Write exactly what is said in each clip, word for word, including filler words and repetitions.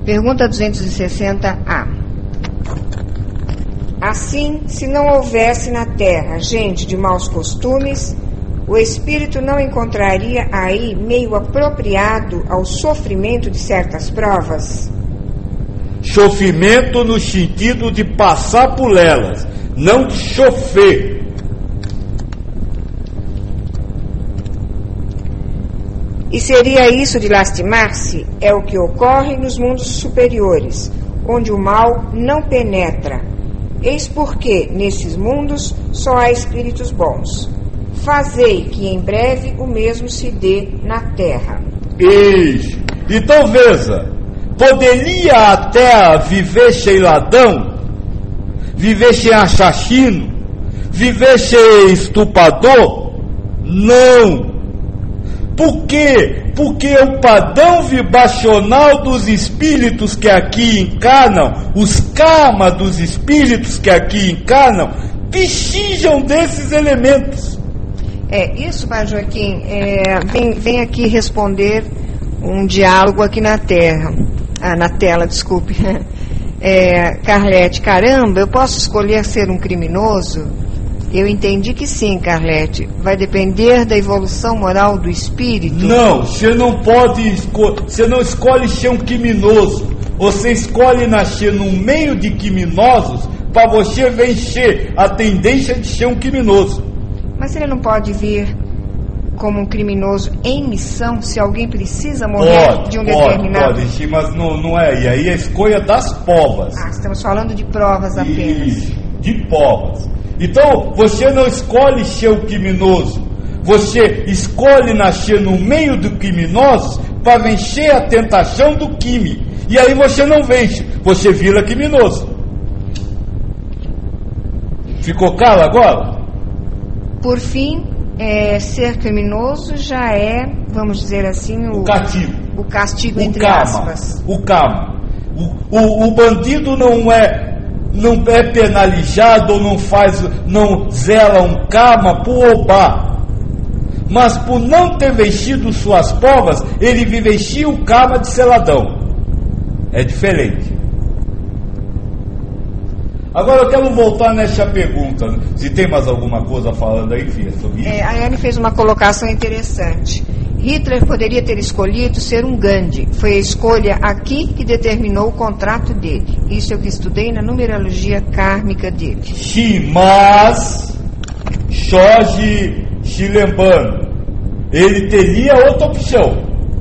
Pergunta duzentos e sessenta A. Assim, se não houvesse na terra gente de maus costumes, o espírito não encontraria aí meio apropriado ao sofrimento de certas provas? Sofrimento no sentido de passar por elas, não de chofer. E seria isso de lastimar-se? É o que ocorre nos mundos superiores, onde o mal não penetra. Eis porque, nesses mundos, só há espíritos bons. Fazei que em breve o mesmo se dê na terra. Isso. Então veja, poderia a terra viver sem ladrão, viver sem assassino, viver sem estuprador? Não. Por quê? Porque o padrão vibracional dos espíritos que aqui encarnam, os karma dos espíritos que aqui encarnam, precisam desses elementos. É, isso, Pai Joaquim, é, vem, vem aqui responder um diálogo aqui na terra, ah, na tela, desculpe. É, Carlete, caramba, eu posso escolher ser um criminoso? Eu entendi que sim, Carlete. Vai depender da evolução moral do espírito? Não, você não pode escolher, você não escolhe ser um criminoso. Você escolhe nascer no meio de criminosos para você vencer a tendência de ser um criminoso. Mas ele não pode vir como um criminoso em missão se alguém precisa morrer pode, de um pode, determinado... Pode, sim, mas não, não é. E aí a escolha das provas. Ah, estamos falando de provas apenas. Isso, de provas. Então, você não escolhe ser o criminoso, você escolhe nascer no meio do criminoso para vencer a tentação do crime. E aí você não vence, você vira criminoso. Ficou claro agora? Por fim, é, ser criminoso já é, vamos dizer assim, o, o castigo. O castigo, o entre karma, aspas. O karma. O, o, o bandido não é... não é penalizado ou não faz, não zela um karma por roubar, mas por não ter vencido suas provas, ele vivencia o karma de seladão. É diferente. Agora eu quero voltar nessa pergunta. Se tem mais alguma coisa falando aí, filha, sobre isso? É, a Anne fez uma colocação interessante. Hitler poderia ter escolhido ser um Gandhi. Foi a escolha aqui que determinou o contrato dele. Isso é o que estudei na numerologia kármica dele. Sim, mas Jorge se lembrando, ele teria outra opção,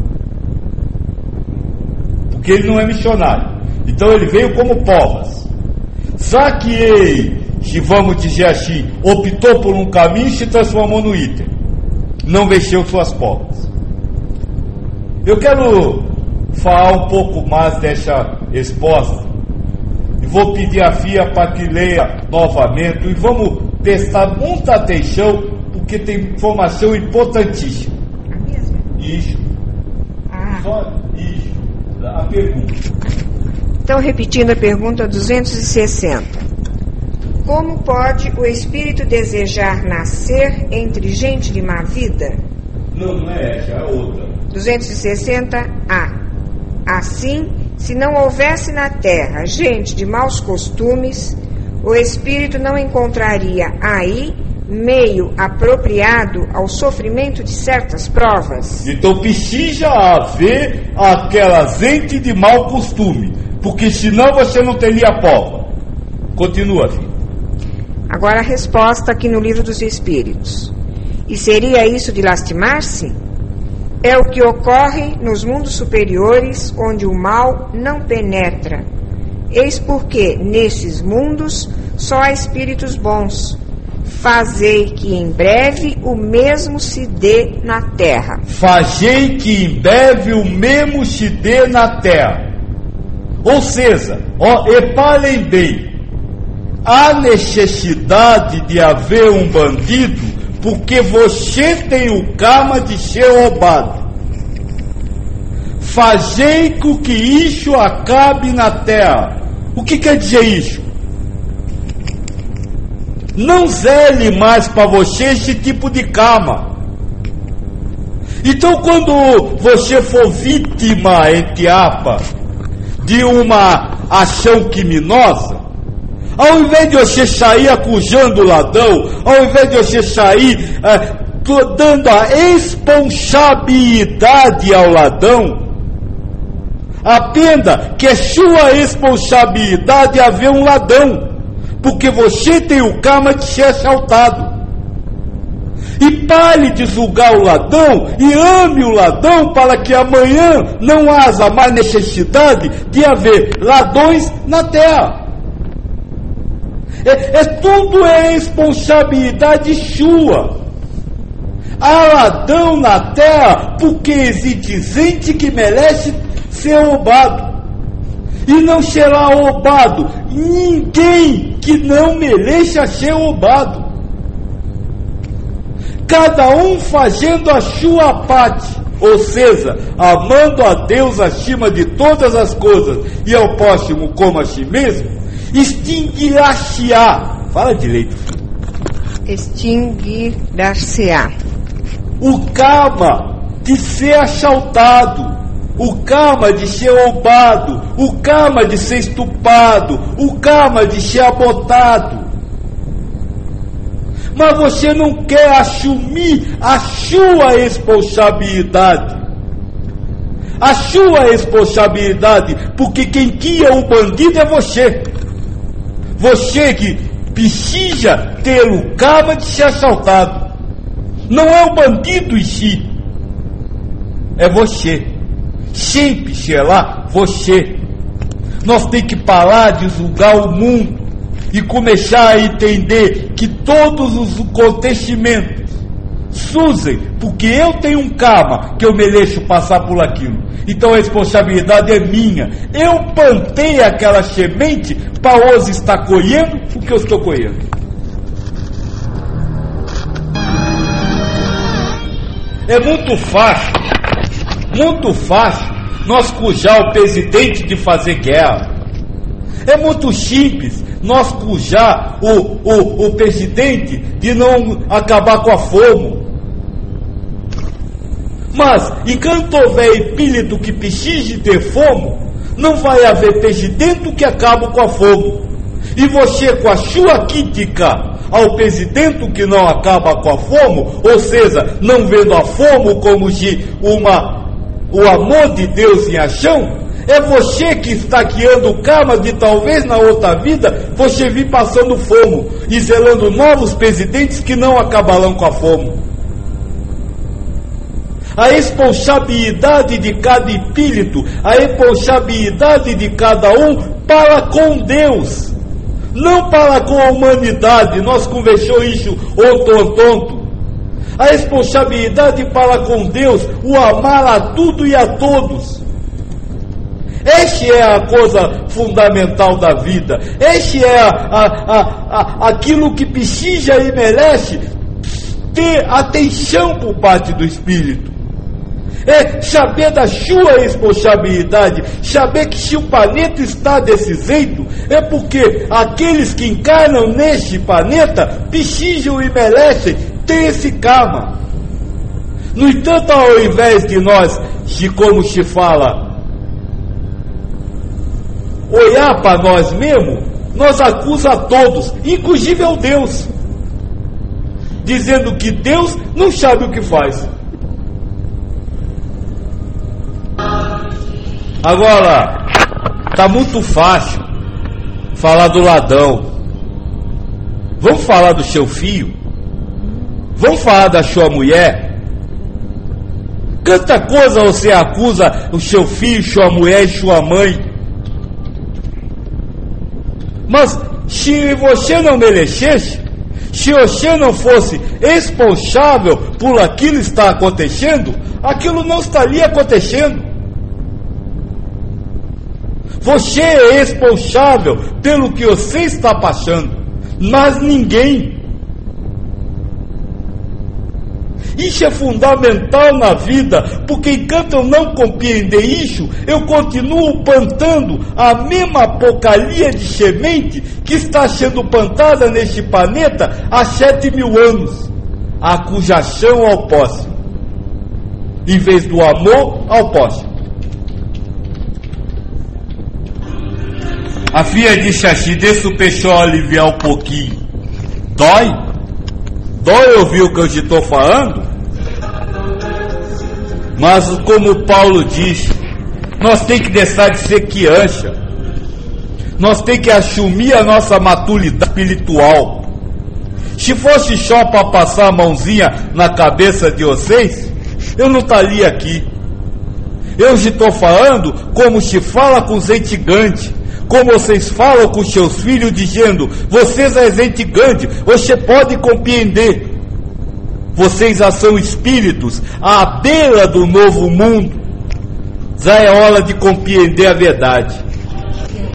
porque ele não é missionário. Então ele veio como povas. Só que ele, se vamos dizer assim, optou por um caminho e se transformou no Hitler. Não venceu suas povas. Eu quero falar um pouco mais dessa resposta e vou pedir a Fia para que leia novamente e vamos prestar muita atenção porque tem informação importantíssima. A mesma? Isso. Ah. Só isso. A pergunta. Então, repetindo a pergunta duzentos e sessenta. Como pode o espírito desejar nascer entre gente de má vida? Não, não é essa, é outra. duzentos e sessenta A. Assim, se não houvesse na terra gente de maus costumes, o espírito não encontraria aí meio apropriado ao sofrimento de certas provas. Então precisa haver aquela gente de mau costume, porque senão você não teria prova. Continua, filho. Agora a resposta aqui no Livro dos Espíritos. E seria isso de lastimar-se? É o que ocorre nos mundos superiores, onde o mal não penetra. Eis porque, nesses mundos, só há espíritos bons. Fazei que em breve o mesmo se dê na terra. Fazei que em breve o mesmo se dê na terra. Ou seja, ó, reparem bem, há necessidade de haver um bandido porque você tem o karma de ser roubado. Fazei com que isso acabe na terra. O que quer dizer isso? Não zele mais para você esse tipo de karma. Então quando você for vítima, entre aspas, de uma ação criminosa, ao invés de você sair acusando o ladrão, ao invés de você sair é, dando a responsabilidade ao ladrão, aprenda que é sua responsabilidade haver um ladrão, porque você tem o karma de ser assaltado. E pare de julgar o ladrão e ame o ladrão, para que amanhã não haja mais necessidade de haver ladrões na terra. É, é tudo é responsabilidade sua. Há ladrão na terra porque existe gente que merece ser roubado, e não será roubado ninguém que não mereça ser roubado. Cada um fazendo a sua parte, ou seja, amando a Deus acima de todas as coisas e ao próximo como a si mesmo, extinguirá-se-á. Fala direito. Extinguirá-se-á. O karma de ser assaltado, o karma de ser roubado, o karma de ser estuprado, o karma de ser abotado. Mas você não quer assumir a sua responsabilidade. A sua responsabilidade, porque quem guia o bandido é você. Você que precisa ter o karma de ser assaltado. Não é o bandido em si, é você. Sempre será você. Nós temos que parar de julgar o mundo e começar a entender que todos os acontecimentos surgem porque eu tenho um karma que eu mereço passar por aquilo. Então a responsabilidade é minha. Eu plantei aquela semente para hoje estar colhendo o que eu estou colhendo. É muito fácil, muito fácil nós cujar o presidente de fazer guerra. É muito simples nós cujar o, o, o presidente de não acabar com a fome. Mas, enquanto houver espírito que precise ter fome, não vai haver presidente que acabe com a fome. E você, com a sua crítica ao presidente que não acaba com a fome, ou seja, não vendo a fome como de uma, o amor de Deus em ação, é você que está guiando o karma de talvez na outra vida você vir passando fome e zelando novos presidentes que não acabarão com a fome. A responsabilidade de cada espírito, a responsabilidade de cada um para com Deus, não para com a humanidade. Nós conversamos isso ontem, tonto. A responsabilidade para com Deus, o amar a tudo e a todos. Este é a coisa fundamental da vida. Este é a, a, a, a, aquilo que precisa e merece ter atenção por parte do Espírito. É saber da sua responsabilidade, saber que se o planeta está desse jeito, é porque aqueles que encarnam neste planeta precisam e merecem ter esse karma. No entanto, ao invés de nós, de como se fala, olhar para nós mesmos, nós acusamos a todos, inclusive ao Deus, dizendo que Deus não sabe o que faz. Agora, está muito fácil falar do ladrão. Vamos falar do seu filho? Vamos falar da sua mulher? Quanta coisa você acusa o seu filho, sua mulher e sua mãe. Mas se você não merecesse, se você não fosse responsável por aquilo que está acontecendo, aquilo não estaria acontecendo. Você é responsável pelo que você está passando, mas ninguém. Isso é fundamental na vida, porque enquanto eu não compreender isso, eu continuo plantando a mesma porcaria de semente que está sendo plantada neste planeta há sete mil anos. A acusação ao próximo, em vez do amor ao próximo. A filha de Xaxi, deixa o peixão aliviar um pouquinho. Dói? Dói ouvir o que eu estou falando? Mas como Paulo diz, nós tem que deixar de ser quiancha. Nós tem que assumir a nossa maturidade espiritual. Se fosse só para passar a mãozinha na cabeça de vocês, eu não estaria aqui. Eu estou falando como se fala com gente grande, como vocês falam com seus filhos, dizendo: vocês é gente grande, você pode compreender. Vocês já são espíritos à beira do novo mundo. Já é hora de compreender a verdade.